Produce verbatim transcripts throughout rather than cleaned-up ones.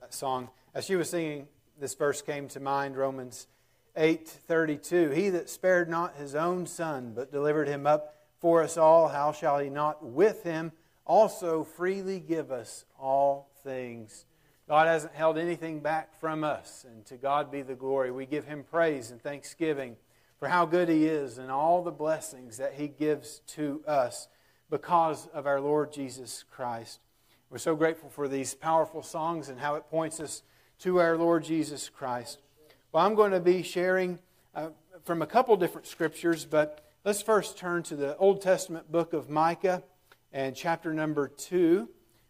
song. As she was singing, this verse came to mind, Romans eight thirty-two. He that spared not his own Son, but delivered him up for us all, how shall he not with him also freely give us all things? God hasn't held anything back from us, and to God be the glory. We give Him praise and thanksgiving for how good He is and all the blessings that He gives to us because of our Lord Jesus Christ. We're so grateful for these powerful songs and how it points us to our Lord Jesus Christ. Well, I'm going to be sharing uh, from a couple different scriptures, but let's first turn to the Old Testament book of Micah and chapter number two.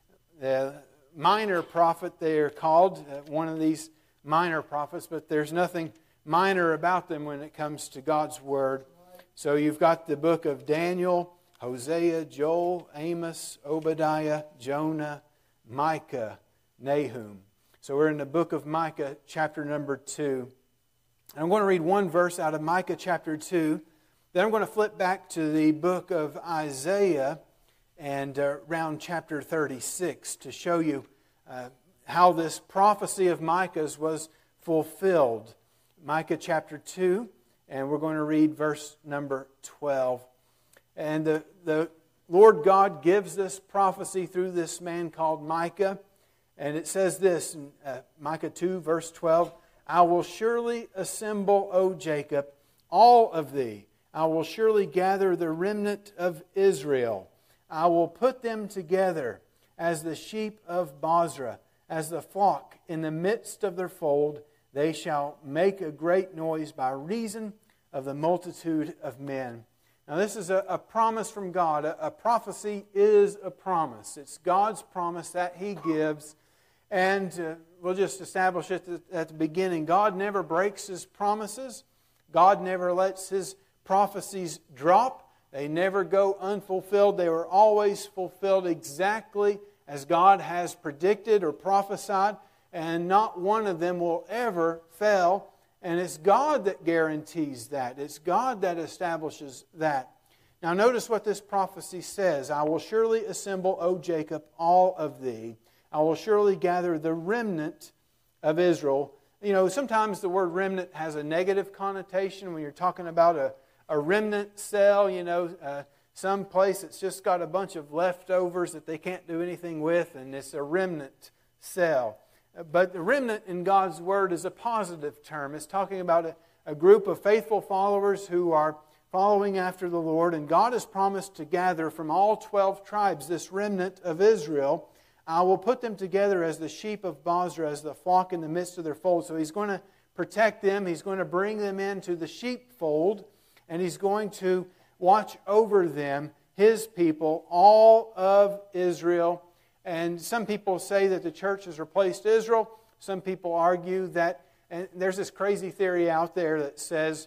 The minor prophet, they are called, uh, one of these minor prophets, but there's nothing minor about them when it comes to God's Word. So you've got the book of Daniel, Hosea, Joel, Amos, Obadiah, Jonah, Micah, Nahum. So we're in the book of Micah, chapter number two. I'm going to read one verse out of Micah chapter two. Then I'm going to flip back to the book of Isaiah and uh, around chapter thirty-six to show you uh, how this prophecy of Micah's was fulfilled. Micah chapter two, and we're going to read verse number twelve. And the, the Lord God gives this prophecy through this man called Micah. And it says this in uh, Micah two, verse twelve, I will surely assemble, O Jacob, all of thee. I will surely gather the remnant of Israel. I will put them together as the sheep of Bozrah, as the flock in the midst of their fold. They shall make a great noise by reason of the multitude of men. Now this is a, a promise from God. A, a prophecy is a promise. It's God's promise that He gives. And uh, we'll just establish it at the beginning. God never breaks His promises. God never lets His prophecies drop. They never go unfulfilled. They were always fulfilled exactly as God has predicted or prophesied. And not one of them will ever fail. And it's God that guarantees that. It's God that establishes that. Now notice what this prophecy says. I will surely assemble, O Jacob, all of thee. I will surely gather the remnant of Israel. You know, sometimes the word remnant has a negative connotation when you're talking about a, a remnant cell, you know, uh, some place that's just got a bunch of leftovers that they can't do anything with, and it's a remnant cell. But the remnant in God's Word is a positive term. It's talking about a, a group of faithful followers who are following after the Lord, and God has promised to gather from all twelve tribes this remnant of Israel. I will put them together as the sheep of Bozrah, as the flock in the midst of their fold. So He's going to protect them. He's going to bring them into the sheepfold, and He's going to watch over them, His people, all of Israel. And some people say that the church has replaced Israel. Some people argue that, and there's this crazy theory out there that says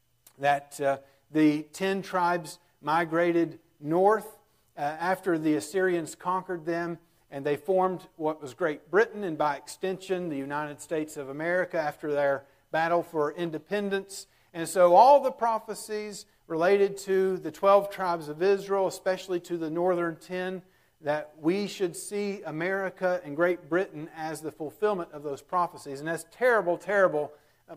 that uh, the ten tribes migrated north uh, after the Assyrians conquered them, and they formed what was Great Britain, and by extension the United States of America after their battle for independence. And so all the prophecies related to the twelve tribes of Israel, especially to the northern ten, that we should see America and Great Britain as the fulfillment of those prophecies. And that's terrible, terrible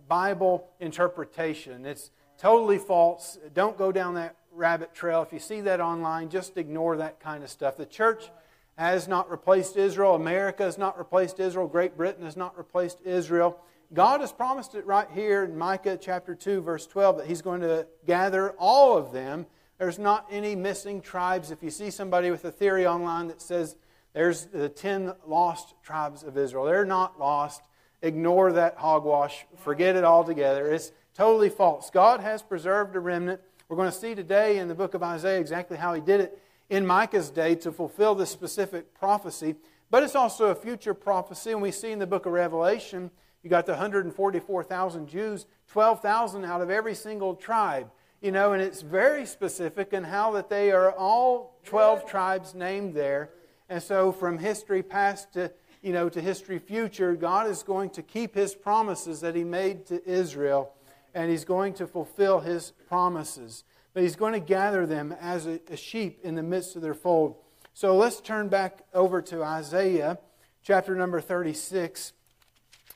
Bible interpretation. It's totally false. Don't go down that rabbit trail. If you see that online, just ignore that kind of stuff. The church has not replaced Israel. America has not replaced Israel. Great Britain has not replaced Israel. God has promised it right here in Micah chapter two, verse twelve, that He's going to gather all of them. There's not any missing tribes. If you see somebody with a theory online that says there's the ten lost tribes of Israel, they're not lost. Ignore that hogwash. Forget it altogether. It's totally false. God has preserved a remnant. We're going to see today in the book of Isaiah exactly how He did it in Micah's day to fulfill this specific prophecy. But it's also a future prophecy. And we see in the book of Revelation, you got the one hundred forty-four thousand Jews, twelve thousand out of every single tribe. You know, and it's very specific in how that they are all twelve tribes named there. And so from history past to, you know, to history future, God is going to keep His promises that He made to Israel. And He's going to fulfill His promises. But He's going to gather them as a, a sheep in the midst of their fold. So let's turn back over to Isaiah chapter number thirty-six.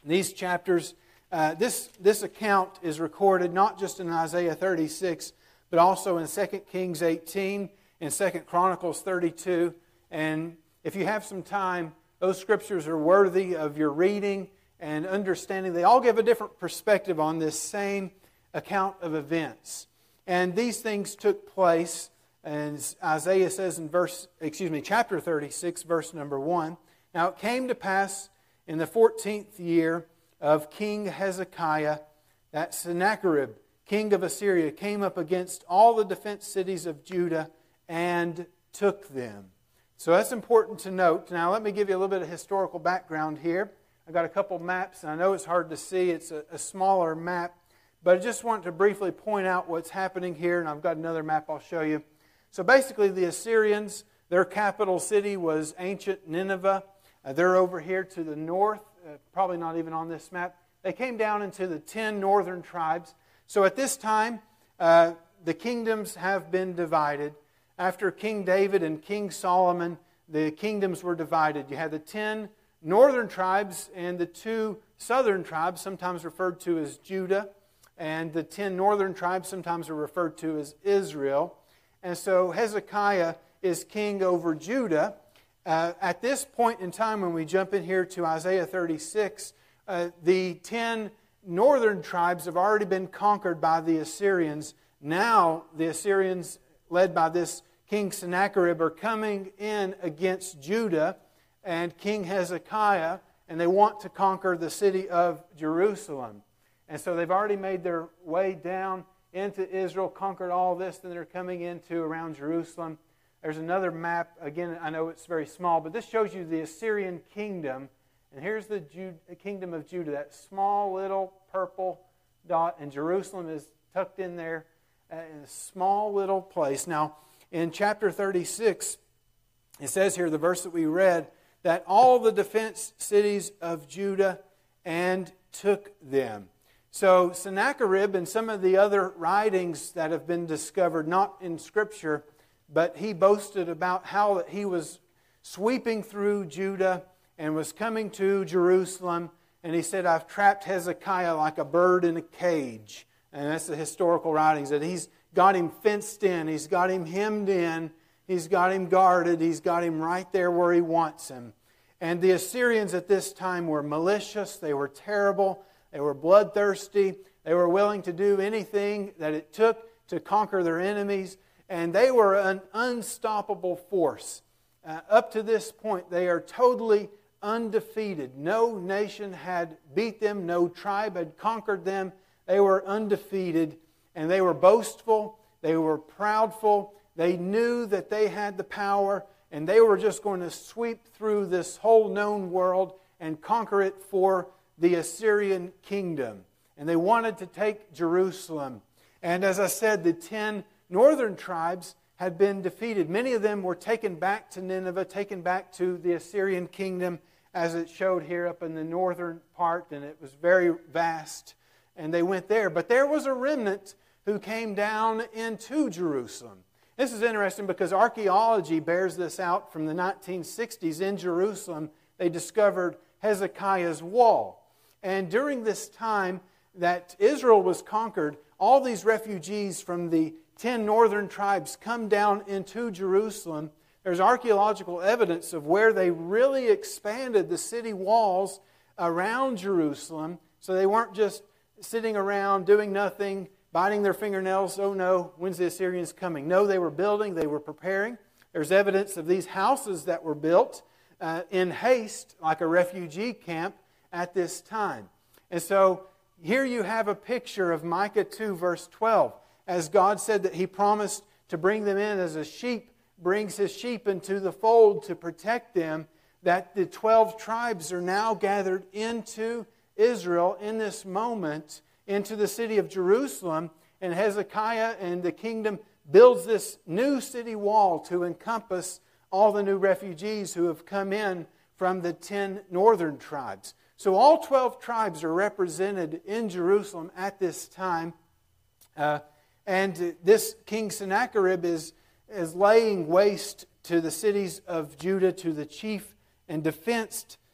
These chapters, uh, this, this account is recorded not just in Isaiah thirty-six, but also in Second Kings eighteen and Second Chronicles thirty-two. And if you have some time, those scriptures are worthy of your reading and understanding. They all give a different perspective on this same account of events. And these things took place, as Isaiah says in verse, excuse me, chapter thirty-six, verse number one. Now it came to pass in the fourteenth year of King Hezekiah that Sennacherib, king of Assyria, came up against all the defense cities of Judah and took them. So that's important to note. Now let me give you a little bit of historical background here. I've got a couple maps, and I know it's hard to see. It's a, a smaller map, but I just want to briefly point out what's happening here, and I've got another map I'll show you. So basically the Assyrians, their capital city was ancient Nineveh. Uh, they're over here to the north, uh, probably not even on this map. They came down into the ten northern tribes. So at this time, uh, the kingdoms have been divided. After King David and King Solomon, the kingdoms were divided. You had the ten northern tribes and the two southern tribes, sometimes referred to as Judah, and the ten northern tribes sometimes are referred to as Israel. And so Hezekiah is king over Judah. Uh, at this point in time, when we jump in here to Isaiah thirty-six, uh, the ten northern tribes have already been conquered by the Assyrians. Now the Assyrians, led by this King Sennacherib, are coming in against Judah and King Hezekiah, and they want to conquer the city of Jerusalem. And so they've already made their way down into Israel, conquered all this, then they're coming into around Jerusalem. There's another map. Again, I know it's very small, but this shows you the Assyrian kingdom. And here's the Jude, kingdom of Judah, that small little purple dot, and Jerusalem is tucked in there in a small little place. Now, in chapter thirty-six, it says here, the verse that we read, that all the defense cities of Judah and took them. So Sennacherib and some of the other writings that have been discovered, not in Scripture, but he boasted about how he was sweeping through Judah and was coming to Jerusalem. And he said, I've trapped Hezekiah like a bird in a cage. And that's the historical writings, that he's got him fenced in, he's got him hemmed in, he's got him guarded, he's got him right there where he wants him. And the Assyrians at this time were malicious, they were terrible, they were bloodthirsty, they were willing to do anything that it took to conquer their enemies, and they were an unstoppable force. Uh, up to this point, they are totally undefeated. No nation had beat them, no tribe had conquered them. They were undefeated, and they were boastful, they were proudful, they knew that they had the power, and they were just going to sweep through this whole known world and conquer it for the Assyrian kingdom. And they wanted to take Jerusalem. And as I said, the ten northern tribes had been defeated. Many of them were taken back to Nineveh, taken back to the Assyrian kingdom, as it showed here up in the northern part, and it was very vast. And they went there. But there was a remnant who came down into Jerusalem. This is interesting because archaeology bears this out. From the nineteen sixties in Jerusalem, they discovered Hezekiah's wall. And during this time that Israel was conquered, all these refugees from the ten northern tribes come down into Jerusalem. There's archaeological evidence of where they really expanded the city walls around Jerusalem. So they weren't just sitting around doing nothing, biting their fingernails, oh no, when's the Assyrians coming? No, they were building, they were preparing. There's evidence of these houses that were built uh, in haste, like a refugee camp at this time. And so here you have a picture of Micah two, verse twelve. As God said that He promised to bring them in as a sheep brings his sheep into the fold to protect them, that the twelve tribes are now gathered into Israel in this moment, into the city of Jerusalem, and Hezekiah and the kingdom builds this new city wall to encompass all the new refugees who have come in from the ten northern tribes. So all twelve tribes are represented in Jerusalem at this time. Uh, and this King Sennacherib is, is laying waste to the cities of Judah, to the chief and defenced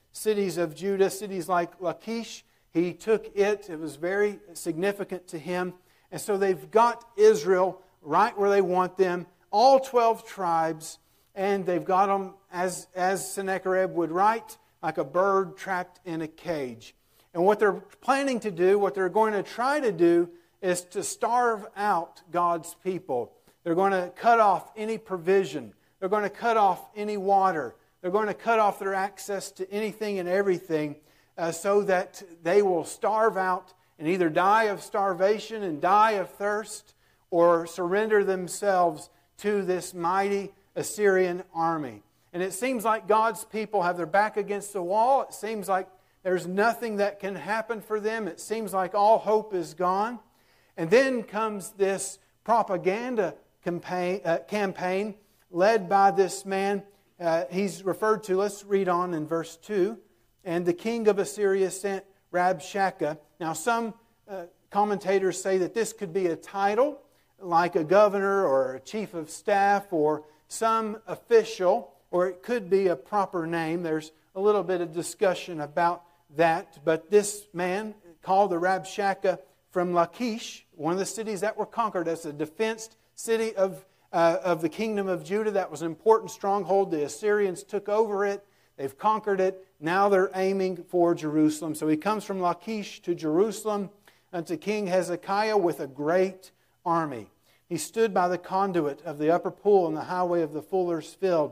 cities of Judah, cities like Lachish. He took it. It was very significant to him. And so they've got Israel right where they want them, all twelve tribes, and they've got them, as, as Sennacherib would write, like a bird trapped in a cage. And what they're planning to do, what they're going to try to do, is to starve out God's people. They're going to cut off any provision. They're going to cut off any water. They're going to cut off their access to anything and everything uh, so that they will starve out and either die of starvation and die of thirst or surrender themselves to this mighty Assyrian army. And it seems like God's people have their back against the wall. It seems like there's nothing that can happen for them. It seems like all hope is gone. And then comes this propaganda campaign, uh, campaign led by this man. Uh, he's referred to, let's read on in verse two. And the king of Assyria sent Rabshakeh. Now some uh, commentators say that this could be a title, like a governor or a chief of staff or some official, or it could be a proper name. There's a little bit of discussion about that. But this man, called the Rabshakeh from Lachish, one of the cities that were conquered, as a defensed city of, uh, of the kingdom of Judah. That was an important stronghold. The Assyrians took over it. They've conquered it. Now they're aiming for Jerusalem. So he comes from Lachish to Jerusalem unto King Hezekiah with a great army. He stood by the conduit of the upper pool in the highway of the fuller's field,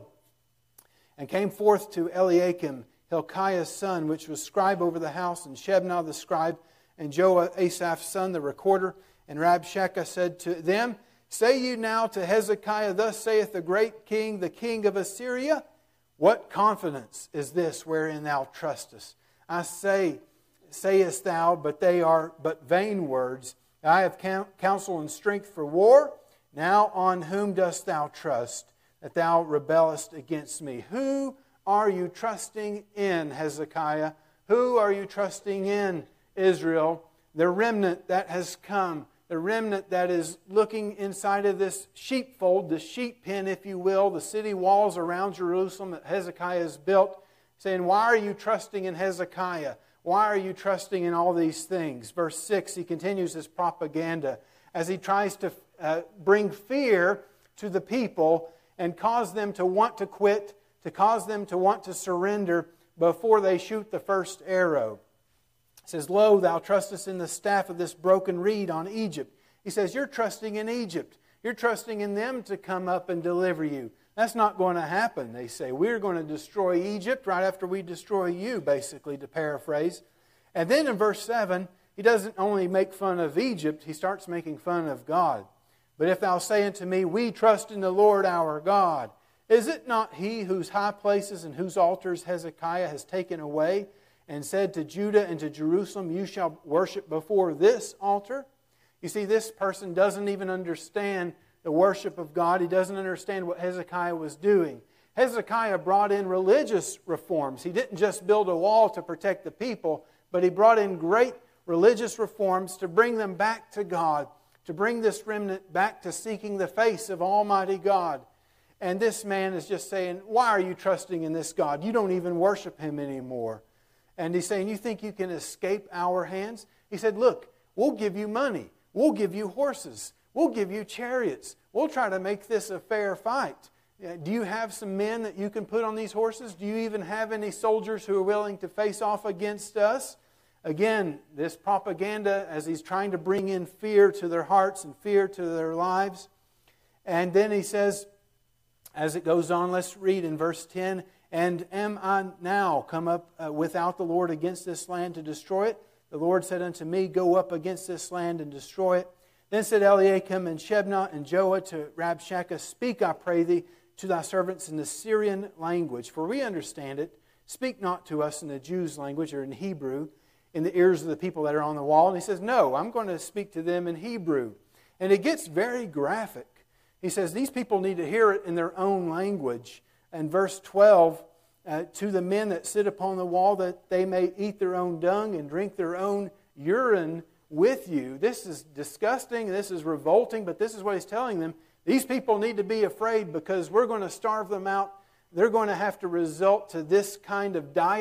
and came forth to Eliakim, Hilkiah's son, which was scribe over the house, and Shebna the scribe, and Joah, Asaph's son, the recorder. And Rabshakeh said to them, Say you now to Hezekiah, Thus saith the great king, the king of Assyria, What confidence is this wherein thou trustest? I say, sayest thou, but they are but vain words. I have counsel and strength for war. Now on whom dost thou trust, that thou rebellest against me? Who are you trusting in, Hezekiah? Who are you trusting in, Israel? The remnant that has come, the remnant that is looking inside of this sheepfold, the sheep pen, if you will, the city walls around Jerusalem that Hezekiah has built, saying, Why are you trusting in Hezekiah? Why are you trusting in all these things? Verse six, he continues his propaganda as he tries to uh, bring fear to the people and cause them to want to quit, to cause them to want to surrender before they shoot the first arrow. He says, Lo, thou trustest in the staff of this broken reed on Egypt. He says, you're trusting in Egypt. You're trusting in them to come up and deliver you. That's not going to happen, they say. We're going to destroy Egypt right after we destroy you, basically, to paraphrase. And then in verse seven, he doesn't only make fun of Egypt, he starts making fun of God. But if thou say unto me, We trust in the Lord our God, is it not He whose high places and whose altars Hezekiah has taken away, and said to Judah and to Jerusalem, You shall worship before this altar? You see, this person doesn't even understand the worship of God. He doesn't understand what Hezekiah was doing. Hezekiah brought in religious reforms. He didn't just build a wall to protect the people, but he brought in great religious reforms to bring them back to God, to bring this remnant back to seeking the face of Almighty God. And this man is just saying, Why are you trusting in this God? You don't even worship Him anymore. And he's saying, You think you can escape our hands? He said, Look, we'll give you money. We'll give you horses. We'll give you chariots. We'll try to make this a fair fight. Do you have some men that you can put on these horses? Do you even have any soldiers who are willing to face off against us? Again, this propaganda as he's trying to bring in fear to their hearts and fear to their lives. And then he says, as it goes on, let's read in verse ten, And am I now come up uh, without the Lord against this land to destroy it? The Lord said unto me, Go up against this land and destroy it. Then said Eliakim and Shebna and Joah to Rabshakeh, Speak, I pray thee, to thy servants in the Syrian language, for we understand it. Speak not to us in the Jews' language or in Hebrew, in the ears of the people that are on the wall. And he says, No, I'm going to speak to them in Hebrew. And it gets very graphic. He says, These people need to hear it in their own language. And verse twelve, uh, to the men that sit upon the wall, that they may eat their own dung and drink their own urine with you. This is disgusting, this is revolting, but this is what he's telling them. These people need to be afraid because we're going to starve them out. They're going to have to resort to this kind of diet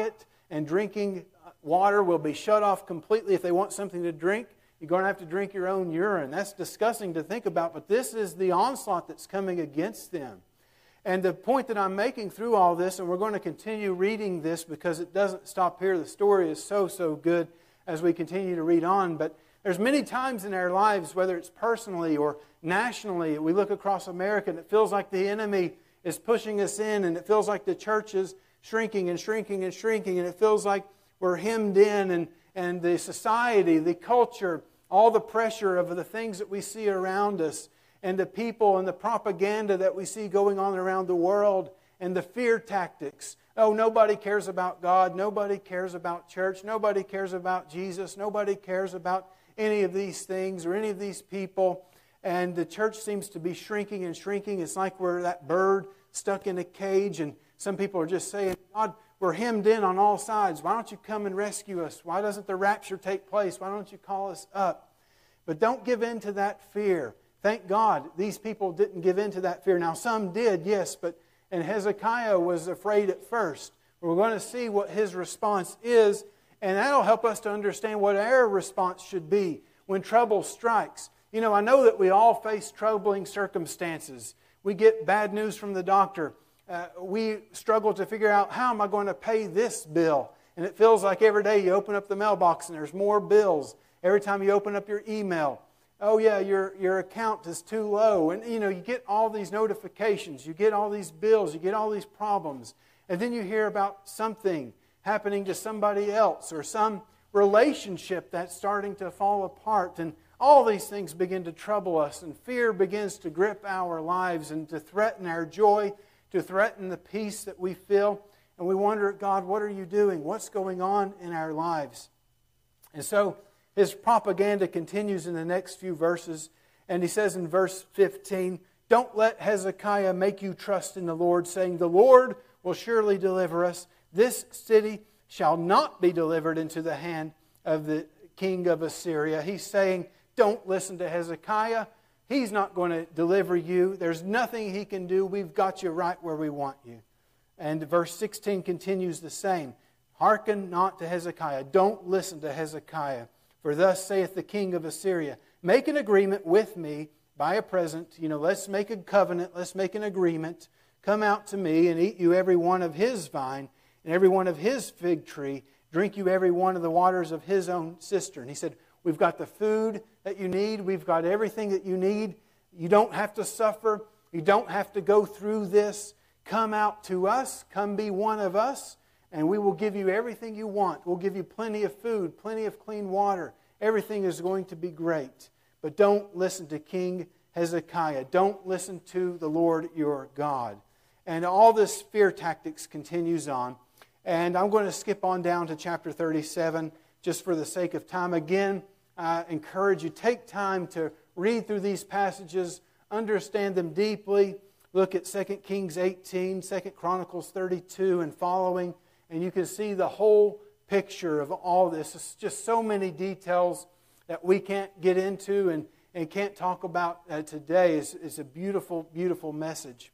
and drinking water will be shut off completely. If they want something to drink, you're going to have to drink your own urine. That's disgusting to think about, but this is the onslaught that's coming against them. And the point that I'm making through all this, and we're going to continue reading this because it doesn't stop here. The story is so, so good as we continue to read on. But there's many times in our lives, whether it's personally or nationally, we look across America and it feels like the enemy is pushing us in, and it feels like the church is shrinking and shrinking and shrinking, and it feels like we're hemmed in, and, and the society, the culture, all the pressure of the things that we see around us, and the people and the propaganda that we see going on around the world, and the fear tactics. Oh, nobody cares about God. Nobody cares about church. Nobody cares about Jesus. Nobody cares about any of these things or any of these people. And the church seems to be shrinking and shrinking. It's like we're that bird stuck in a cage, and some people are just saying, God, we're hemmed in on all sides. Why don't you come and rescue us? Why doesn't the rapture take place? Why don't you call us up? But don't give in to that fear. Thank God these people didn't give in to that fear. Now some did, yes, but and Hezekiah was afraid at first. We're going to see what his response is, and that'll help us to understand what our response should be when trouble strikes. You know, I know that we all face troubling circumstances. We get bad news from the doctor. Uh, we struggle to figure out, how am I going to pay this bill? And it feels like every day you open up the mailbox and there's more bills. Every time you open up your email, oh yeah, your, your account is too low. And you know, you get all these notifications, you get all these bills, you get all these problems. And then you hear about something happening to somebody else, or some relationship that's starting to fall apart. And all these things begin to trouble us, and fear begins to grip our lives and to threaten our joy, to threaten the peace that we feel. And we wonder, God, what are you doing? What's going on in our lives? And so his propaganda continues in the next few verses. And he says in verse fifteen, don't let Hezekiah make you trust in the Lord, saying, the Lord will surely deliver us. This city shall not be delivered into the hand of the king of Assyria. He's saying, don't listen to Hezekiah. He's not going to deliver you. There's nothing he can do. We've got you right where we want you. And verse sixteen continues the same. Hearken not to Hezekiah. Don't listen to Hezekiah. For thus saith the king of Assyria, make an agreement with me by a present. You know, let's make a covenant. Let's make an agreement. Come out to me and eat you every one of his vine and every one of his fig tree. Drink you every one of the waters of his own cistern. He said, we've got the food that you need. We've got everything that you need. You don't have to suffer. You don't have to go through this. Come out to us. Come be one of us. And we will give you everything you want. We'll give you plenty of food, plenty of clean water. Everything is going to be great. But don't listen to King Hezekiah. Don't listen to the Lord your God. And all this fear tactics continues on. And I'm going to skip on down to chapter thirty-seven just for the sake of time. Again, I encourage you, take time to read through these passages, understand them deeply. Look at Second Kings eighteen, Second Chronicles thirty-two and following, and you can see the whole picture of all this. It's just so many details that we can't get into and, and can't talk about uh, today. It's, it's a beautiful, beautiful message.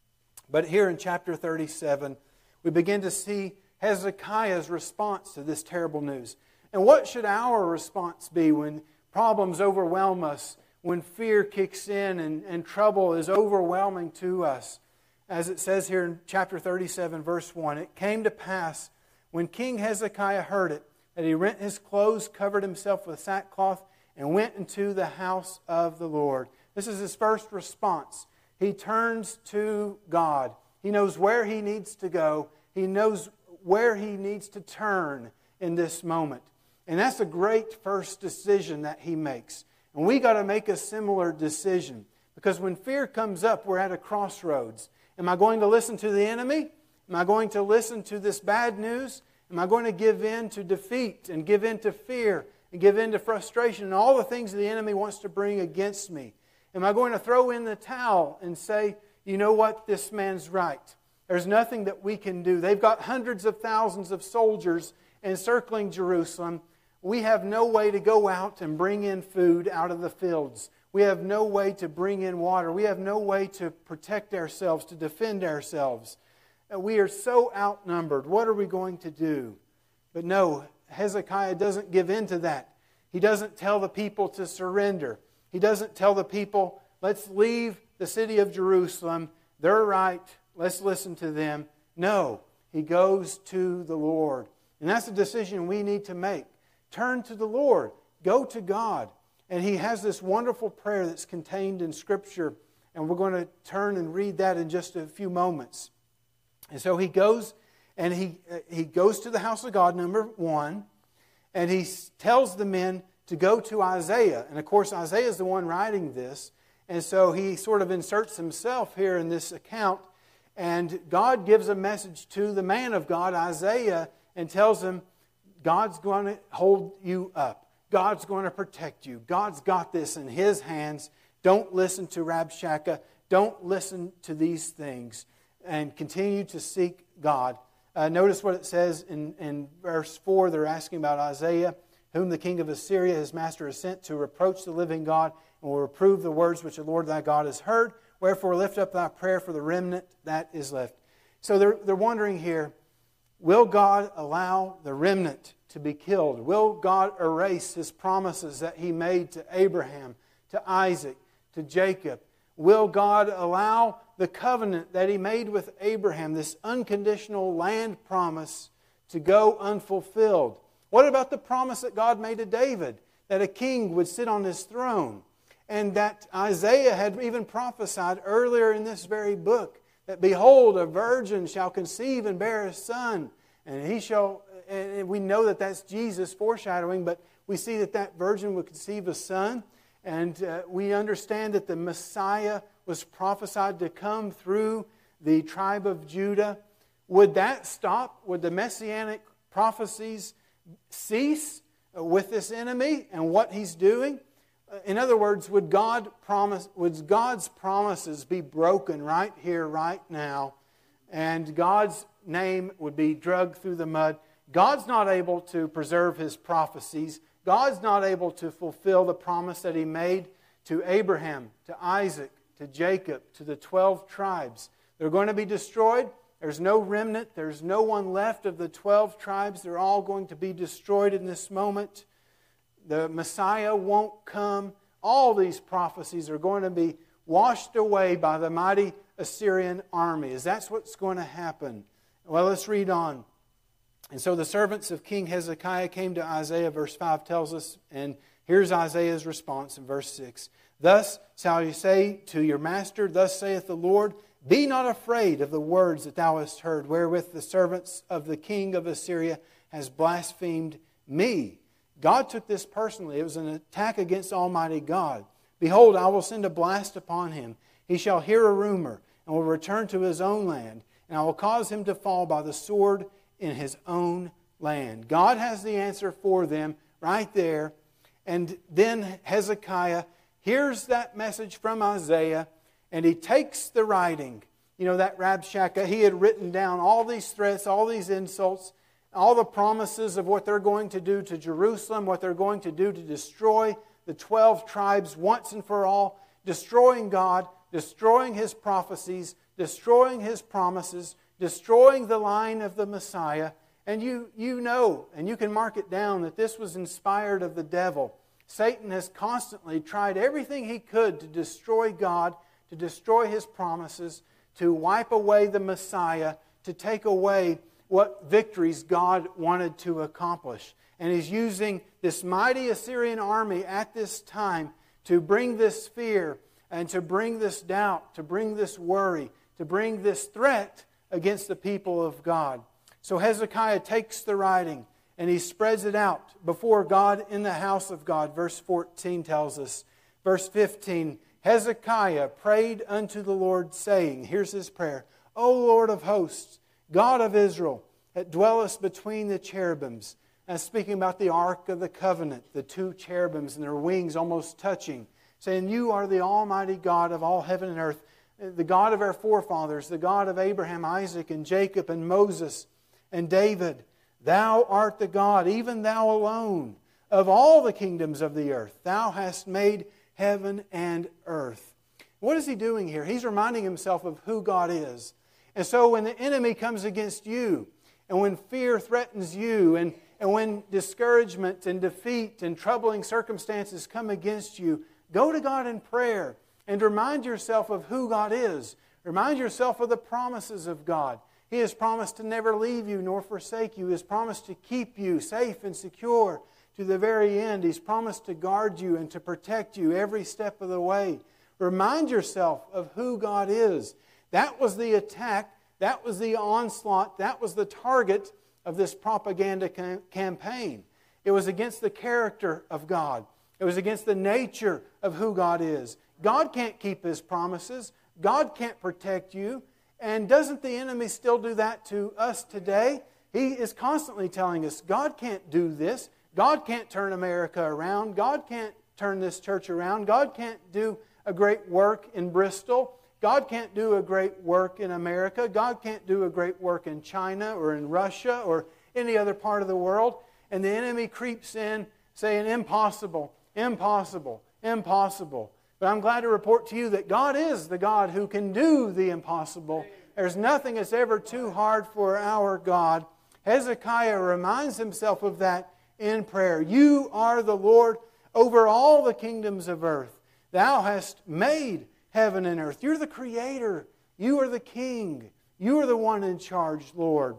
But here in chapter thirty-seven, we begin to see Hezekiah's response to this terrible news. And what should our response be when problems overwhelm us, when fear kicks in and, and trouble is overwhelming to us? As it says here in chapter thirty-seven, verse one, it came to pass when King Hezekiah heard it, that he rent his clothes, covered himself with sackcloth, and went into the house of the Lord. This is his first response. He turns to God. He knows where he needs to go. He knows where he needs to turn in this moment. And that's a great first decision that he makes. And we got to make a similar decision. Because when fear comes up, we're at a crossroads. Am I going to listen to the enemy? Am I going to listen to this bad news? Am I going to give in to defeat and give in to fear and give in to frustration and all the things the enemy wants to bring against me? Am I going to throw in the towel and say, you know what, this man's right. There's nothing that we can do. They've got hundreds of thousands of soldiers encircling Jerusalem. We have no way to go out and bring in food out of the fields. We have no way to bring in water. We have no way to protect ourselves, to defend ourselves. We are so outnumbered. What are we going to do? But no, Hezekiah doesn't give in to that. He doesn't tell the people to surrender. He doesn't tell the people, let's leave the city of Jerusalem. They're right. Let's listen to them. No, he goes to the Lord. And that's a decision we need to make. Turn to the Lord. Go to God. And he has this wonderful prayer that's contained in Scripture. And we're going to turn and read that in just a few moments. And so he goes and he, he goes to the house of God, number one. And he tells the men to go to Isaiah. And of course, Isaiah is the one writing this. And so he sort of inserts himself here in this account. And God gives a message to the man of God, Isaiah, and tells him, God's going to hold you up. God's going to protect you. God's got this in His hands. Don't listen to Rabshakeh. Don't listen to these things. And continue to seek God. Uh, notice what it says in, in verse four. They're asking about Isaiah, whom the king of Assyria, his master, has sent to reproach the living God, and will reprove the words which the Lord thy God has heard. Wherefore lift up thy prayer for the remnant that is left. So they're, they're wondering here, will God allow the remnant to be killed? Will God erase His promises that He made to Abraham, to Isaac, to Jacob? Will God allow the covenant that He made with Abraham, this unconditional land promise, to go unfulfilled? What about the promise that God made to David, that a king would sit on his throne? And that Isaiah had even prophesied earlier in this very book, that behold, a virgin shall conceive and bear a son, and he shall, and we know that that's Jesus foreshadowing, but we see that that virgin would conceive a son, and uh, we understand that the Messiah was prophesied to come through the tribe of Judah. Would that stop? Would the messianic prophecies cease with this enemy and what he's doing? In other words, would God promise, would God's promises be broken right here, right now, and God's name would be dragged through the mud? God's not able to preserve His prophecies. God's not able to fulfill the promise that He made to Abraham, to Isaac, to Jacob, to the twelve tribes. They're going to be destroyed. There's no remnant. There's no one left of the twelve tribes. They're all going to be destroyed in this moment. The Messiah won't come. All these prophecies are going to be washed away by the mighty Assyrian army. Is that what's going to happen? Well, let's read on. And so the servants of King Hezekiah came to Isaiah, verse five tells us, and here's Isaiah's response in verse six. Thus shall you say to your master, thus saith the Lord, be not afraid of the words that thou hast heard, wherewith the servants of the king of Assyria has blasphemed me. God took this personally. It was an attack against Almighty God. Behold, I will send a blast upon him. He shall hear a rumor and will return to his own land. And I will cause him to fall by the sword in his own land. God has the answer for them right there. And then Hezekiah hears that message from Isaiah, and he takes the writing. You know, that Rabshakeh, he had written down all these threats, all these insults, all the promises of what they're going to do to Jerusalem, what they're going to do to destroy the twelve tribes once and for all, destroying God, destroying His prophecies, destroying His promises, destroying the line of the Messiah. And you, you know, and you can mark it down, that this was inspired of the devil. Satan has constantly tried everything he could to destroy God, to destroy His promises, to wipe away the Messiah, to take away what victories God wanted to accomplish. And He's using this mighty Assyrian army at this time to bring this fear and to bring this doubt, to bring this worry, to bring this threat against the people of God. So Hezekiah takes the writing and he spreads it out before God in the house of God. Verse fourteen tells us. Verse fifteen, Hezekiah prayed unto the Lord, saying, here's his prayer, O Lord of hosts, God of Israel, that dwellest between the cherubims. And speaking about the Ark of the Covenant, the two cherubims and their wings almost touching, saying, you are the Almighty God of all heaven and earth, the God of our forefathers, the God of Abraham, Isaac, and Jacob, and Moses, and David. Thou art the God, even Thou alone, of all the kingdoms of the earth. Thou hast made heaven and earth. What is he doing here? He's reminding himself of who God is. And so when the enemy comes against you, and when fear threatens you, and, And when discouragement and defeat and troubling circumstances come against you, go to God in prayer and remind yourself of who God is. Remind yourself of the promises of God. He has promised to never leave you nor forsake you. He has promised to keep you safe and secure to the very end. He's promised to guard you and to protect you every step of the way. Remind yourself of who God is. That was the attack. That was the onslaught. That was the target of this propaganda cam- campaign. It was against the character of God. It was against the nature of who God is. God can't keep His promises. God can't protect you. And doesn't the enemy still do that to us today? He is constantly telling us, God can't do this. God can't turn America around. God can't turn this church around. God can't do a great work in Bristol. God can't do a great work in America. God can't do a great work in China or in Russia or any other part of the world. And the enemy creeps in saying, impossible, impossible, impossible. But I'm glad to report to you that God is the God who can do the impossible. There's nothing that's ever too hard for our God. Hezekiah reminds himself of that in prayer. You are the Lord over all the kingdoms of earth. Thou hast made heaven and earth. You're the Creator. You are the King. You are the one in charge, Lord.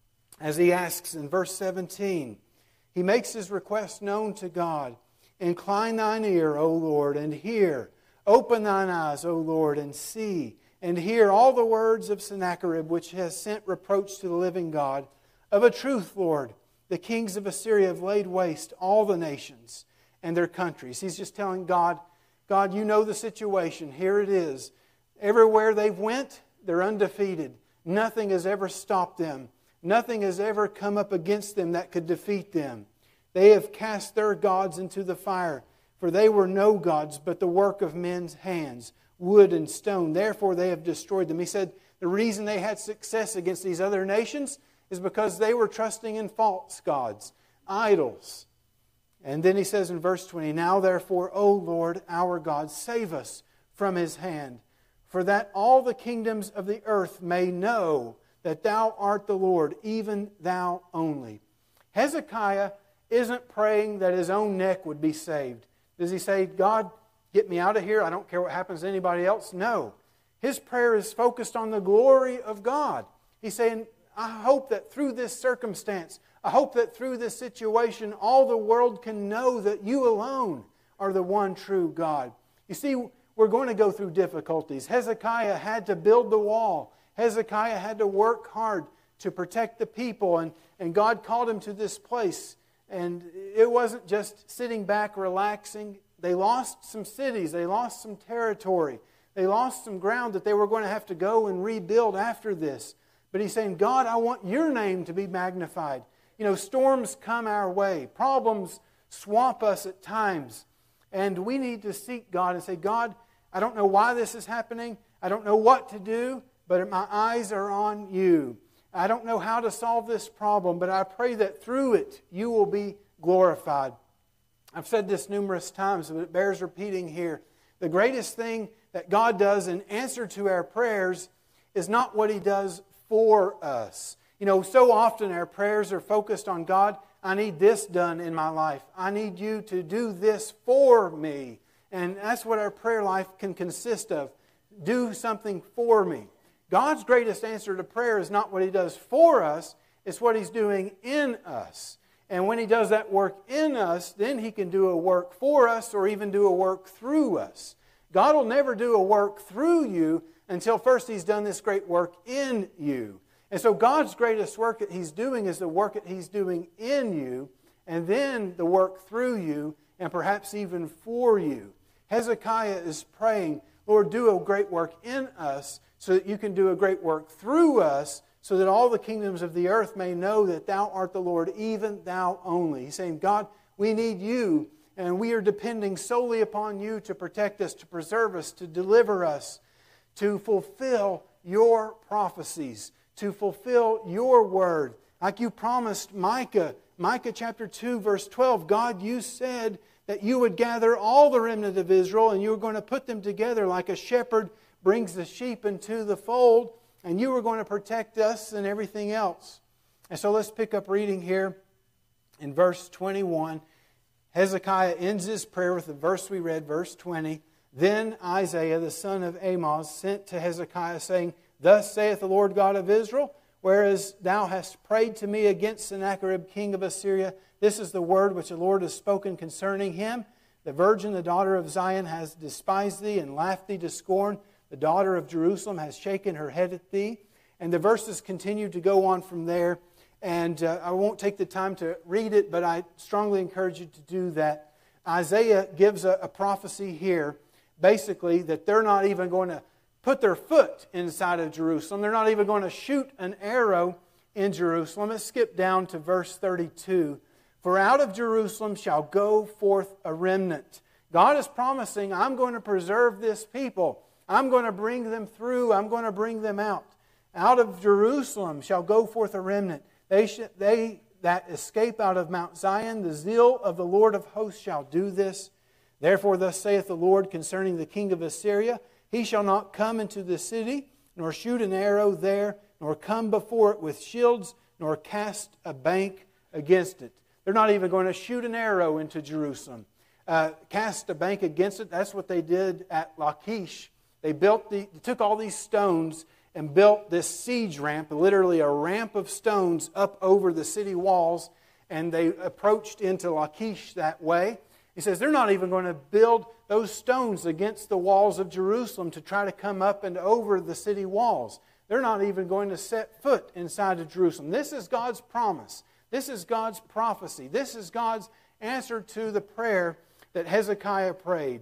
As he asks in verse seventeen, he makes his request known to God. Incline thine ear, O Lord, and hear. Open thine eyes, O Lord, and see, and hear all the words of Sennacherib, which has sent reproach to the living God. Of a truth, Lord, the kings of Assyria have laid waste all the nations and their countries. He's just telling God, God, you know the situation. Here it is. Everywhere they've went, they're undefeated. Nothing has ever stopped them. Nothing has ever come up against them that could defeat them. They have cast their gods into the fire, for they were no gods, but the work of men's hands, wood and stone. Therefore they have destroyed them. He said the reason they had success against these other nations is because they were trusting in false gods, idols. And then he says in verse twenty, Now therefore, O Lord, our God, save us from his hand, for that all the kingdoms of the earth may know that thou art the Lord, even thou only. Hezekiah isn't praying that his own neck would be saved. Does he say, God, get me out of here, I don't care what happens to anybody else? No. His prayer is focused on the glory of God. He's saying, I hope that through this circumstance, I hope that through this situation, all the world can know that you alone are the one true God. You see, we're going to go through difficulties. Hezekiah had to build the wall. Hezekiah had to work hard to protect the people, and, and God called him to this place. And it wasn't just sitting back, relaxing. They lost some cities. They lost some territory. They lost some ground that they were going to have to go and rebuild after this. But he's saying, God, I want your name to be magnified. You know, storms come our way. Problems swamp us at times. And we need to seek God and say, God, I don't know why this is happening. I don't know what to do, but my eyes are on you. I don't know how to solve this problem, but I pray that through it, you will be glorified. I've said this numerous times, but it bears repeating here. The greatest thing that God does in answer to our prayers is not what He does for us. You know, so often our prayers are focused on, God, I need this done in my life. I need you to do this for me. And that's what our prayer life can consist of. Do something for me. God's greatest answer to prayer is not what He does for us, it's what He's doing in us. And when He does that work in us, then He can do a work for us or even do a work through us. God will never do a work through you until first He's done this great work in you. And so God's greatest work that He's doing is the work that He's doing in you, and then the work through you, and perhaps even for you. Hezekiah is praying, Lord, do a great work in us so that you can do a great work through us, so that all the kingdoms of the earth may know that thou art the Lord, even thou only. He's saying, God, we need you, and we are depending solely upon you to protect us, to preserve us, to deliver us, to fulfill your prophecies, to fulfill your word. Like you promised Micah, Micah chapter two, verse twelve, God, you said that you would gather all the remnant of Israel and you were going to put them together like a shepherd brings the sheep into the fold, and you were going to protect us and everything else. And so let's pick up reading here in verse twenty-one, Hezekiah ends his prayer with the verse we read, verse twenty. Then Isaiah, the son of Amoz, sent to Hezekiah, saying, Thus saith the Lord God of Israel, whereas thou hast prayed to me against Sennacherib, king of Assyria, this is the word which the Lord has spoken concerning him. The virgin, the daughter of Zion, has despised thee and laughed thee to scorn. The daughter of Jerusalem has shaken her head at thee. And the verses continue to go on from there. And uh, I won't take the time to read it, but I strongly encourage you to do that. Isaiah gives a, a prophecy here, basically, that they're not even going to put their foot inside of Jerusalem. They're not even going to shoot an arrow in Jerusalem. Let's skip down to verse thirty-two. For out of Jerusalem shall go forth a remnant. God is promising, I'm going to preserve this people. I'm going to bring them through. I'm going to bring them out. Out of Jerusalem shall go forth a remnant. They, sh- they that escape out of Mount Zion, the zeal of the Lord of hosts shall do this. Therefore thus saith the Lord concerning the king of Assyria, He shall not come into the city, nor shoot an arrow there, nor come before it with shields, nor cast a bank against it. They're not even going to shoot an arrow into Jerusalem. Uh, cast a bank against it. That's what they did at Lachish. They built the, they took all these stones and built this siege ramp, literally a ramp of stones up over the city walls, and they approached into Lachish that way. He says they're not even going to build those stones against the walls of Jerusalem to try to come up and over the city walls. They're not even going to set foot inside of Jerusalem. This is God's promise. This is God's prophecy. This is God's answer to the prayer that Hezekiah prayed.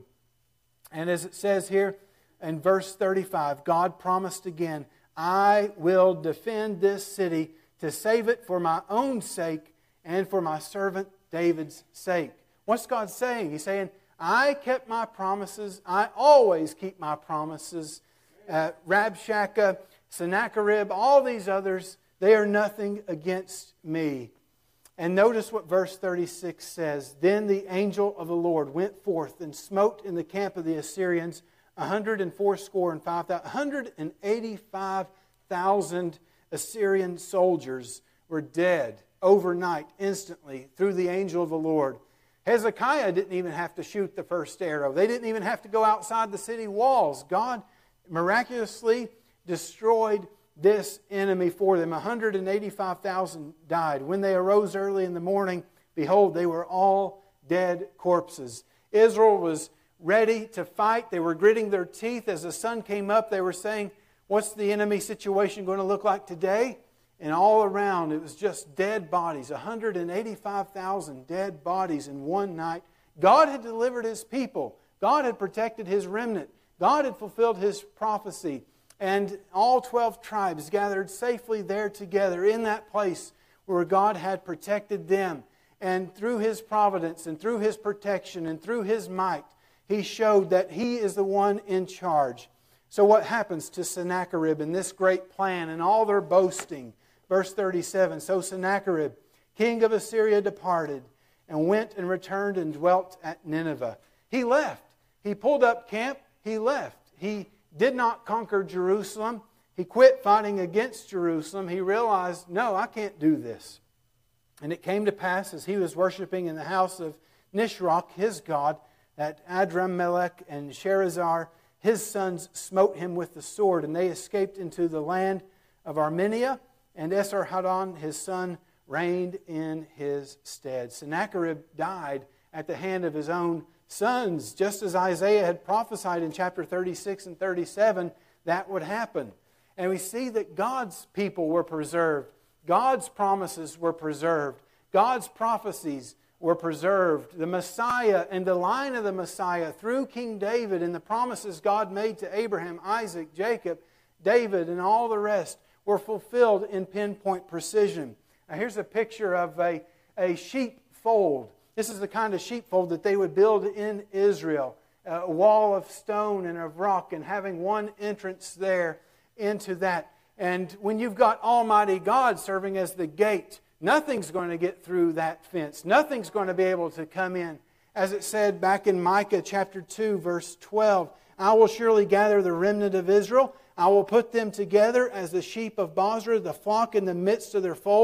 And as it says here in verse thirty-five, God promised again, I will defend this city to save it for my own sake and for my servant David's sake. What's God saying? He's saying, I kept my promises. I always keep my promises. Uh, Rabshakeh, Sennacherib, all these others, they are nothing against me. And notice what verse thirty-six says. Then the angel of the Lord went forth and smote in the camp of the Assyrians a hundred and fourscore and five thousand, one hundred and eighty-five thousand Assyrian soldiers were dead overnight, instantly, through the angel of the Lord. Hezekiah didn't even have to shoot the first arrow. They didn't even have to go outside the city walls. God miraculously destroyed this enemy for them. one hundred eighty-five thousand died. When they arose early in the morning, behold, they were all dead corpses. Israel was ready to fight. They were gritting their teeth. As the sun came up, they were saying, what's the enemy situation going to look like today? And all around, it was just dead bodies. one hundred eighty-five thousand dead bodies in one night. God had delivered His people. God had protected His remnant. God had fulfilled His prophecy. And all twelve tribes gathered safely there together in that place where God had protected them. And through His providence and through His protection and through His might, He showed that He is the one in charge. So what happens to Sennacherib in this great plan and all their boasting? Verse thirty-seven, So Sennacherib, king of Assyria, departed and went and returned and dwelt at Nineveh. He left. He pulled up camp. He left. He did not conquer Jerusalem. He quit fighting against Jerusalem. He realized, no, I can't do this. And it came to pass as he was worshiping in the house of Nisroch, his god, that Adrammelech and Sherazar, his sons, smote him with the sword, and they escaped into the land of Armenia, and Esarhaddon, his son, reigned in his stead. Sennacherib died at the hand of his own sons, just as Isaiah had prophesied in chapter thirty-six and thirty-seven that would happen. And we see that God's people were preserved. God's promises were preserved. God's prophecies were preserved. The Messiah and the line of the Messiah through King David and the promises God made to Abraham, Isaac, Jacob, David, and all the rest were fulfilled in pinpoint precision. Now here's a picture of a, a sheepfold. This is the kind of sheepfold that they would build in Israel. A wall of stone and of rock, and having one entrance there into that. And when you've got Almighty God serving as the gate, nothing's going to get through that fence. Nothing's going to be able to come in. As it said back in Micah chapter two, verse twelve, I will surely gather the remnant of Israel. I will put them together as the sheep of Bozrah, the flock in the midst of their fold.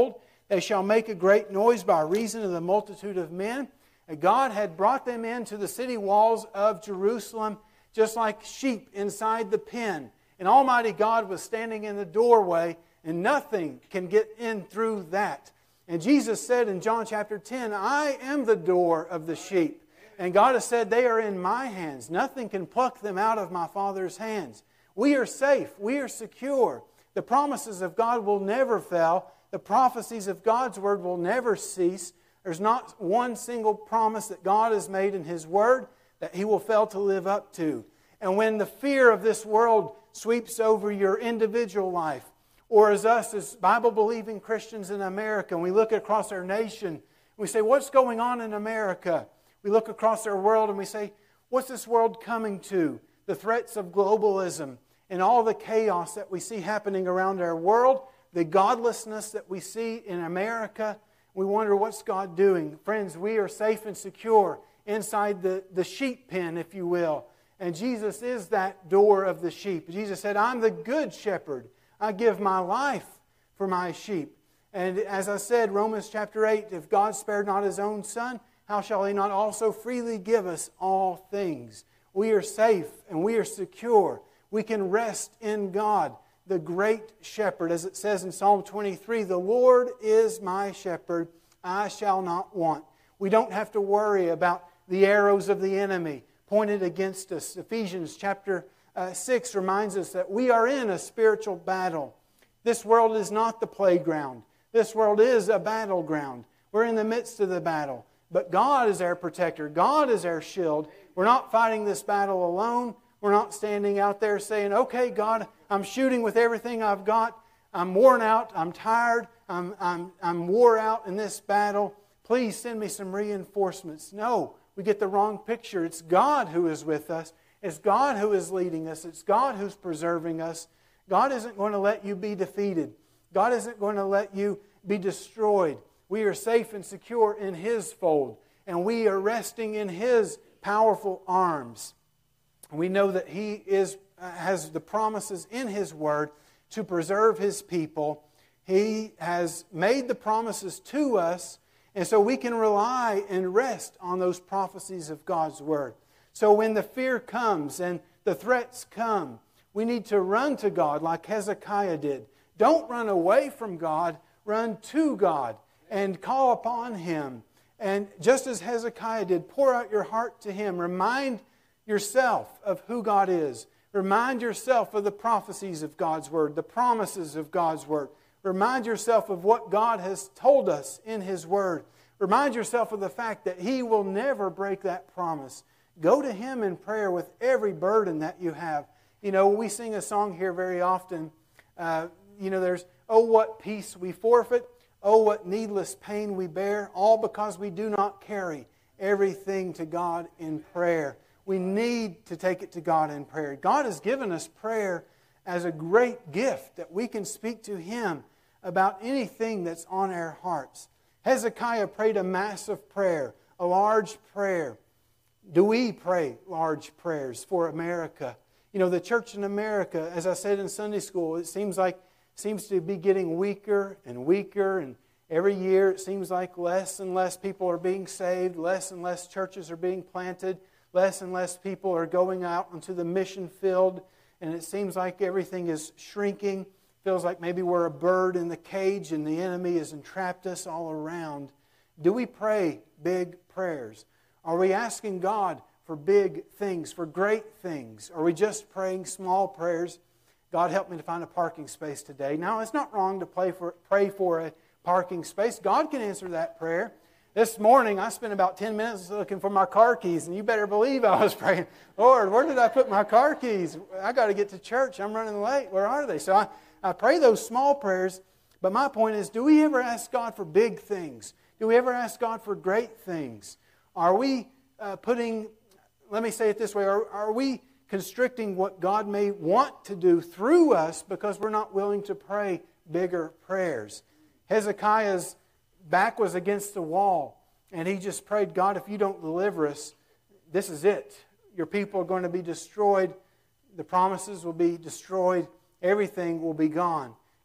They shall make a great noise by reason of the multitude of men. And God had brought them into the city walls of Jerusalem, just like sheep inside the pen. And Almighty God was standing in the doorway, and nothing can get in through that. And Jesus said in John chapter ten, I am the door of the sheep. And God has said, they are in my hands. Nothing can pluck them out of my Father's hands. We are safe. We are secure. The promises of God will never fail. The prophecies of God's Word will never cease. There's not one single promise that God has made in His Word that He will fail to live up to. And when the fear of this world sweeps over your individual life, or as us, as Bible-believing Christians in America, and we look across our nation, we say, what's going on in America? We look across our world and we say, what's this world coming to? The threats of globalism and all the chaos that we see happening around our world, the godlessness that we see in America. We wonder, what's God doing? Friends, we are safe and secure inside the, the sheep pen, if you will. And Jesus is that door of the sheep. Jesus said, I'm the good shepherd. I give my life for my sheep. And as I said, Romans chapter eight, if God spared not His own Son, how shall He not also freely give us all things? We are safe and we are secure. We can rest in God, the great shepherd. As it says in Psalm twenty-three, the Lord is my shepherd, I shall not want. We don't have to worry about the arrows of the enemy pointed against us. Ephesians chapter uh, six reminds us that we are in a spiritual battle. This world is not the playground. This world is a battleground. We're in the midst of the battle. But God is our protector. God is our shield. We're not fighting this battle alone. We're not standing out there saying, okay, God, I'm shooting with everything I've got. I'm worn out. I'm tired. I'm, I'm, I'm wore out in this battle. Please send me some reinforcements. No, we get the wrong picture. It's God who is with us. It's God who is leading us. It's God who's preserving us. God isn't going to let you be defeated. God isn't going to let you be destroyed. We are safe and secure in His fold, and we are resting in His powerful arms. We know that He is uh, has the promises in His Word to preserve His people. He has made the promises to us, and so we can rely and rest on those prophecies of God's Word. So when the fear comes and the threats come, we need to run to God like Hezekiah did. Don't run away from God, run to God and call upon Him. And just as Hezekiah did, pour out your heart to Him. Remind yourself of who God is. Remind yourself of the prophecies of God's Word, the promises of God's Word. Remind yourself of what God has told us in His Word. Remind yourself of the fact that He will never break that promise. Go to Him in prayer with every burden that you have. You know, we sing a song here very often. Uh, you know, there's, oh, what peace we forfeit. Oh, what needless pain we bear. All because we do not carry everything to God in prayer. We need to take it to God in prayer. God has given us prayer as a great gift that we can speak to Him about anything that's on our hearts. Hezekiah prayed a massive prayer, a large prayer. Do we pray large prayers for America? You know, the church in America, as I said in Sunday school, it seems like seems to be getting weaker and weaker, and every year it seems like less and less people are being saved, less and less churches are being planted, less and less people are going out into the mission field, and it seems like everything is shrinking. Feels like maybe we're a bird in the cage and the enemy has entrapped us all around. Do we pray big prayers? Are we asking God for big things, for great things? Are we just praying small prayers? God, help me to find a parking space today. Now, it's not wrong to pray for, pray for a parking space. God can answer that prayer. This morning, I spent about ten minutes looking for my car keys, and you better believe I was praying, Lord, where did I put my car keys? I got to get to church. I'm running late. Where are they? So I, I pray those small prayers, but my point is, do we ever ask God for big things? Do we ever ask God for great things? Are we uh, putting, let me say it this way, are, are we constricting what God may want to do through us because we're not willing to pray bigger prayers? Hezekiah's back was against the wall, and he just prayed, God, if you don't deliver us, this is it. Your people are going to be destroyed. The promises will be destroyed. Everything will be gone.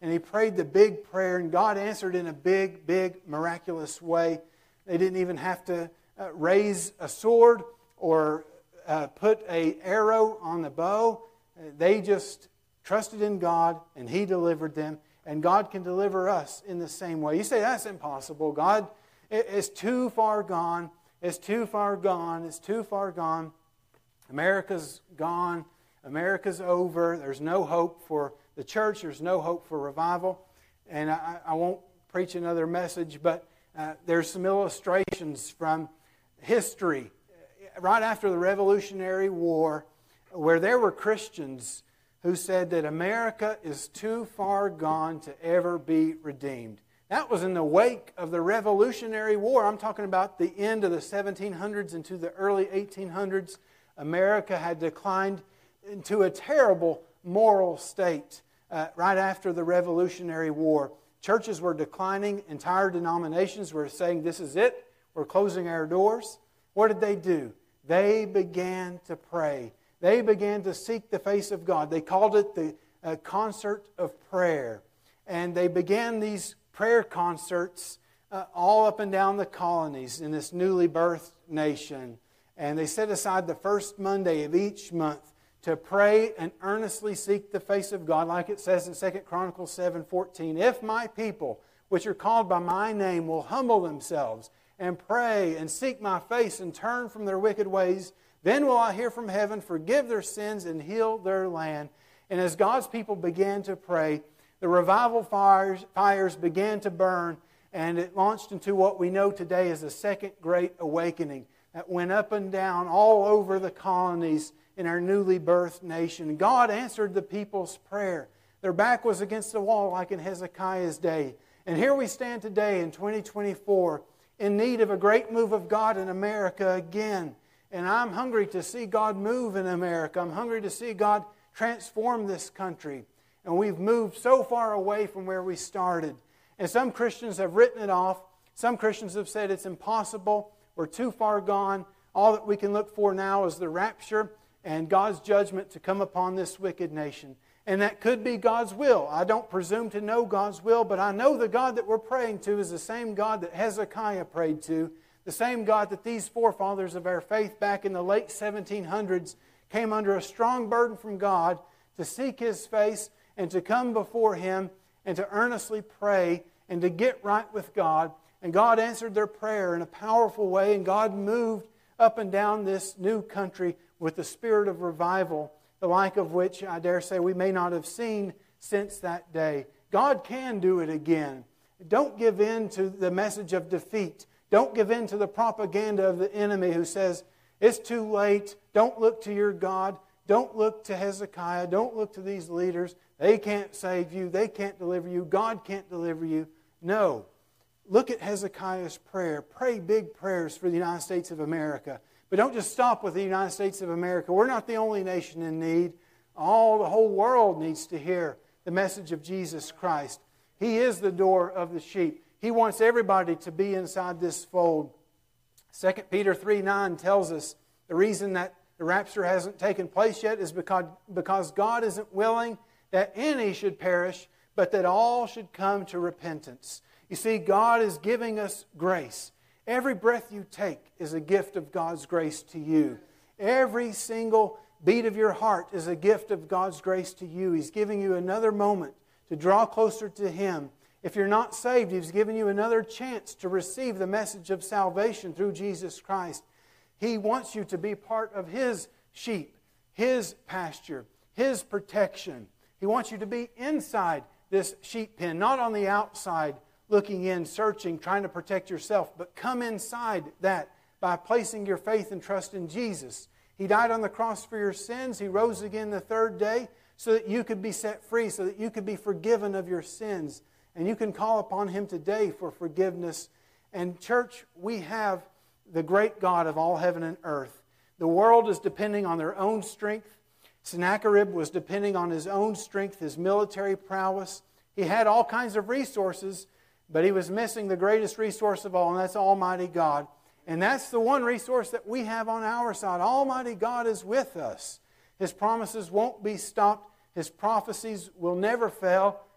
and he prayed the big prayer, and God answered in a big, big, miraculous way. They didn't even have to uh, raise a sword or uh, put an arrow on the bow. Uh, they just trusted in God, and He delivered them. And God can deliver us in the same way. You say, that's impossible. God is too far gone. It's too far gone. It's too far gone. America's gone. America's over. There's no hope for the church. There's no hope for revival. And I, I won't preach another message, but uh, there's some illustrations from history right after the Revolutionary War where there were Christians who said that America is too far gone to ever be redeemed. That was in the wake of the Revolutionary War. I'm talking about the end of the seventeen hundreds into the early eighteen hundreds. America had declined into a terrible moral state uh, right after the Revolutionary War. Churches were declining. Entire denominations were saying, this is it. We're closing our doors. What did they do? They began to pray. They began to seek the face of God. They called it the uh, concert of prayer. And they began these prayer concerts uh, all up and down the colonies in this newly birthed nation. And they set aside the first Monday of each month to pray and earnestly seek the face of God, like it says in Second Chronicles seven fourteen. If my people, which are called by my name, will humble themselves and pray and seek my face and turn from their wicked ways, then will I hear from heaven, forgive their sins, and heal their land. And as God's people began to pray, the revival fires, fires began to burn, and it launched into what we know today as the Second Great Awakening that went up and down all over the colonies in our newly birthed nation. God answered the people's prayer. Their back was against the wall like in Hezekiah's day. And here we stand today in twenty twenty-four in need of a great move of God in America again. And I'm hungry to see God move in America. I'm hungry to see God transform this country. And we've moved so far away from where we started. And some Christians have written it off. Some Christians have said it's impossible. We're too far gone. All that we can look for now is the rapture and God's judgment to come upon this wicked nation. And that could be God's will. I don't presume to know God's will, but I know the God that we're praying to is the same God that Hezekiah prayed to, the same God that these forefathers of our faith back in the late seventeen hundreds came under a strong burden from God to seek His face and to come before Him and to earnestly pray and to get right with God. And God answered their prayer in a powerful way, and God moved up and down this new country with the spirit of revival, the like of which I dare say we may not have seen since that day. God can do it again. Don't give in to the message of defeat. Don't give in to the propaganda of the enemy who says, it's too late. Don't look to your God. Don't look to Hezekiah. Don't look to these leaders. They can't save you. They can't deliver you. God can't deliver you. No. Look at Hezekiah's prayer. Pray big prayers for the United States of America. But don't just stop with the United States of America. We're not the only nation in need. All the whole world needs to hear the message of Jesus Christ. He is the door of the sheep. He wants everybody to be inside this fold. Second Peter three nine tells us the reason that the rapture hasn't taken place yet is because, because God isn't willing that any should perish, but that all should come to repentance. You see, God is giving us grace. Every breath you take is a gift of God's grace to you. Every single beat of your heart is a gift of God's grace to you. He's giving you another moment to draw closer to Him. If you're not saved, He's given you another chance to receive the message of salvation through Jesus Christ. He wants you to be part of His sheep, His pasture, His protection. He wants you to be inside this sheep pen, not on the outside, looking in, searching, trying to protect yourself, but come inside that by placing your faith and trust in Jesus. He died on the cross for your sins. He rose again the third day so that you could be set free, so that you could be forgiven of your sins. And you can call upon Him today for forgiveness. And church, we have the great God of all heaven and earth. The world is depending on their own strength. Sennacherib was depending on his own strength, his military prowess. He had all kinds of resources, but he was missing the greatest resource of all, and that's Almighty God. And that's the one resource that we have on our side. Almighty God is with us. His promises won't be stopped. His prophecies will never fail.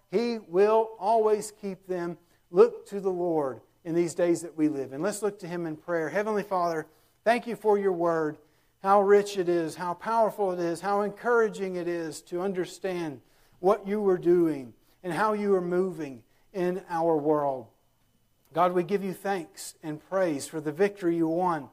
He will always keep them. Look to the Lord in these days that we live in. Let's look to Him in prayer. Heavenly Father, thank You for Your Word. How rich it is, how powerful it is, how encouraging it is to understand what You are doing and how You are moving in our world. God, we give You thanks and praise for the victory You won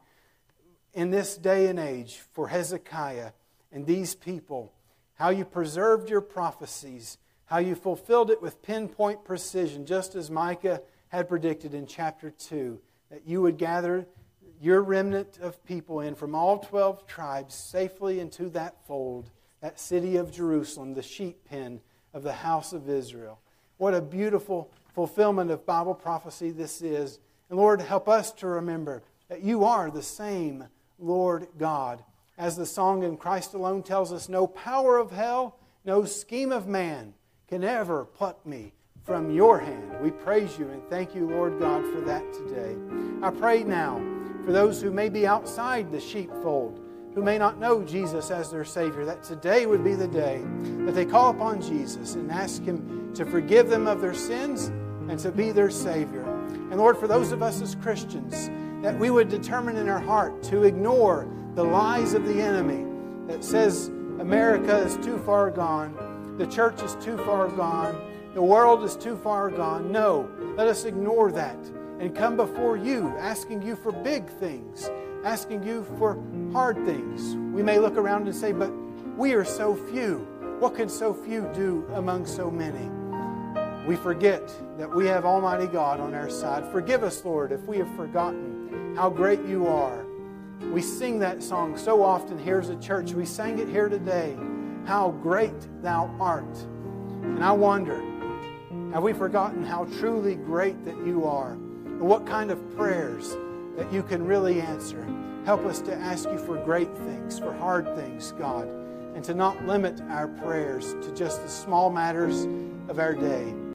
in this day and age for Hezekiah and these people. How You preserved Your prophecies, how You fulfilled it with pinpoint precision, just as Micah had predicted in chapter two, that You would gather Your remnant of people in from all twelve tribes safely into that fold, that city of Jerusalem, the sheep pen of the house of Israel. What a beautiful fulfillment of Bible prophecy this is. And Lord, help us to remember that You are the same Lord God. As the song in Christ Alone tells us, no power of hell, no scheme of man can ever pluck me from Your hand. We praise You and thank You, Lord God, for that today. I pray now for those who may be outside the sheepfold, who may not know Jesus as their Savior, that today would be the day that they call upon Jesus and ask Him to forgive them of their sins and to be their Savior. And Lord, for those of us as Christians, that we would determine in our heart to ignore the lies of the enemy that says America is too far gone, the church is too far gone, the world is too far gone. No, let us ignore that and come before You, asking You for big things, asking You for hard things. We may look around and say, but we are so few. What can so few do among so many? We forget that we have Almighty God on our side. Forgive us, Lord, if we have forgotten how great You are. We sing that song so often here as a church. We sang it here today. How great Thou art. And I wonder, have we forgotten how truly great that You are? And what kind of prayers that You can really answer? Help us to ask You for great things, for hard things, God, and to not limit our prayers to just the small matters of our day.